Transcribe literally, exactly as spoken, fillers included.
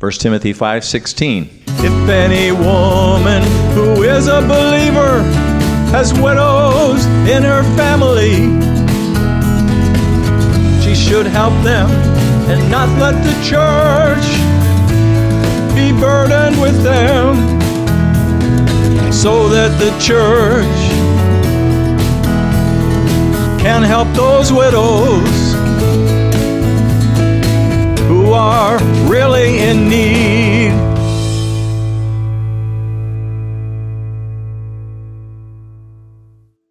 First Timothy five sixteen. If any woman who is a believer has widows in her family, she should help them and not let the church be burdened with them, so that the church can help those widows